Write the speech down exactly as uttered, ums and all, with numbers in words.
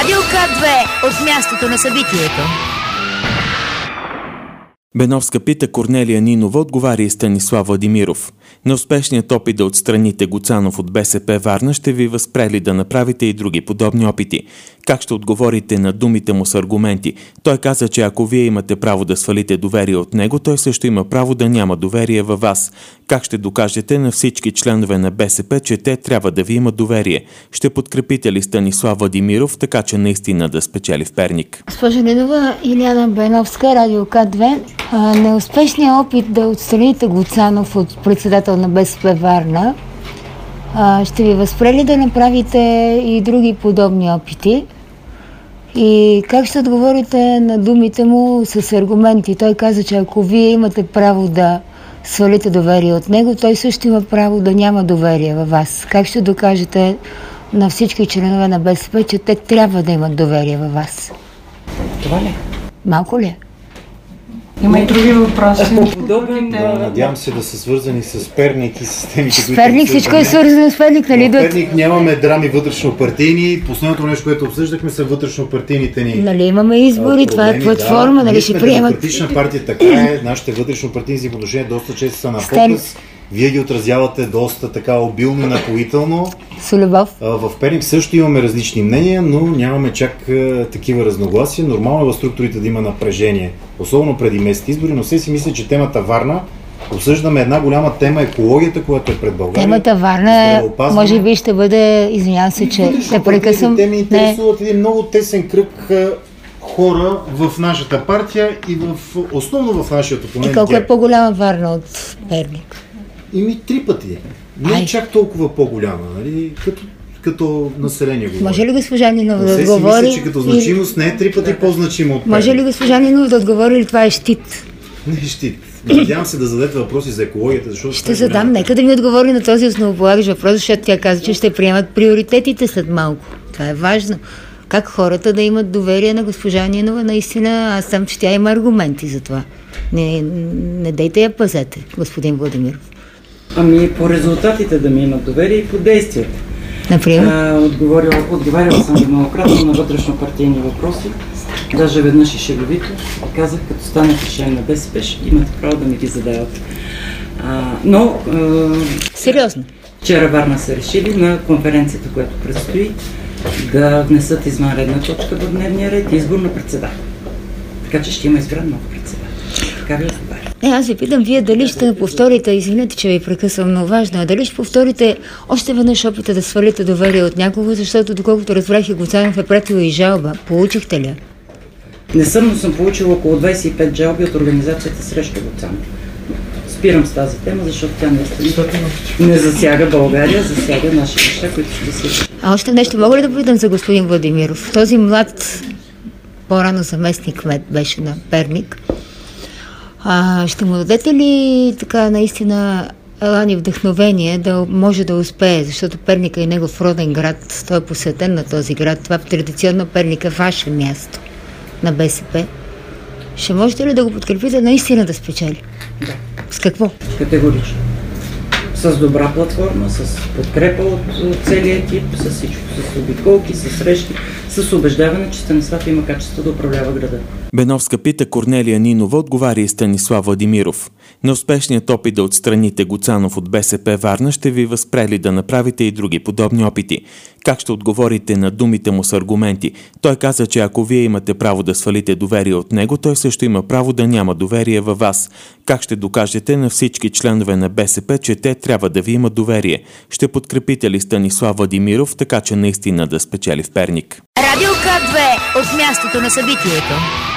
Радио К две от мястото на събитието. Беновска пита Корнелия Нинова, отговаря и Станислав Владимиров. Неуспешният опит да отстраните Гуцанов от БСП Варна ще ви възпрели да направите и други подобни опити. Как ще отговорите на думите му с аргументи? Той каза, че ако вие имате право да свалите доверие от него, той също има право да няма доверие във вас. Как ще докажете на всички членове на БСП, че те трябва да ви имат доверие? Ще подкрепите ли Станислав Владимиров, така че наистина да спечели в Перник? Госпожа Нинова, Илияна Беновска, Радио К две. А, неуспешният опит да отстраните Гуцанов от председател на БСП Варна а, ще ви възпрели да направите и други подобни опити. И как ще отговорите на думите му с аргументи? Той каза, че ако вие имате право да свалите доверие от него, той също има право да няма доверие във вас. Как ще докажете на всички членове на БСП, че те трябва да имат доверие във вас? Това ли? Малко ли? Има и други въпроси. Подобен, да, надявам се да са свързани с Перник и с темите, с Перник, всичко е свързано с Перник, нали? В Перник нямаме драми вътрешно-партийни. Последното нещо, което обсъждахме, са вътрешно-партийните ни. Нали, имаме избори, проблеми, това е платформа, да. нали ще приемат. Демократична партия, така е. Нашите вътрешно-партийни взаимоотношения доста често са на показ. Вие ги отразявате доста така обилно и напоително. С любов. В Перник също имаме различни мнения, но нямаме чак а, такива разногласия. Нормално е в структурите да има напрежение, особено преди местните избори, но все си мисля, че темата Варна, обсъждаме една голяма тема, екологията, която е пред България. Темата Варна, може би ще бъде, извинявам се, че те прекъсвам. Те ми интересуват един много тесен кръг хора в нашата партия и в, основно в нашия опонент. И колко е по-голяма Варна от Перник? Ими три пъти. Не е чак толкова по-голяма, нали? Като, като население говори. Може ли госпожа Нинова да отговори? отговори? Мисля, че като значимост не е три пъти по-значима от Перник. Може ли госпожа Нинова да отговори или това е щит? Не е щит. Надявам се да зададете въпроси за екологията, защото... Ще задам. Нека да ми отговори на този основополагащ въпрос, защото тя каза, че ще приемат приоритетите след малко. Това е важно. Как хората да имат доверие на госпожа Нинова, наистина, аз съм, че тя има аргументи за това. Не, не дейте я пазете, господин Владимиров. Ами по резултатите да ми имат доверие и по действията. Например? Отговаряла, отговаряла съм многократно на вътрешно-партийни въпроси, даже веднъж и шеговито. И казах, като станете член на БСП, ще имате право да ми ги задавате. А, но... А, Сериозно? Вчера Варна са решили на конференцията, която предстои, да внесат извънредна точка в дневния ред и избор на председател. Така че ще има избран нов председател. Така ви отговаря. Не, аз ви питам вие дали ще повторите, извинете, че ви прекъсвам, но важно е, дали ще повторите още веднъж опита да свалите доверие от някого, защото доколкото разбрах и Гуцанов е пратил и жалба. Получихте ли? Не съм, но съм получил около двадесет и пет жалби от организацията срещу Гуцанов. Спирам с тази тема, защото тя наистина не засяга България, засяга наши неща, които ще се... А още нещо мога ли да попитам за господин Владимиров? Този млад, по-рано заместник кмет беше на Перник. А, ще му дадете ли така наистина елан и вдъхновение да може да успее, защото Перник е негов роден град, той е посветен на този град, това традиционно Перник е ваше място на БСП. Ще можете ли да го подкрепите наистина да спечели? Да. С какво? Категорично. С добра платформа, с подкрепа от целия екип, с всичко, с обиколки, с срещи, с убеждаване, че Станислав има качество да управлява града. Беновска пита Корнелия Нинова, отговаря и Станислав Владимиров. Неуспешният опит да отстраните Гуцанов от БСП Варна ще ви възпрели да направите и други подобни опити. Как ще отговорите на думите му с аргументи? Той каза, че ако вие имате право да свалите доверие от него, той също има право да няма доверие във вас. Как ще докажете на всички членове на БСП, че те трябва да ви имат доверие? Ще подкрепите ли Станислав Владимиров, така че наистина да спечели в Перник? Радио К две от мястото на събитието.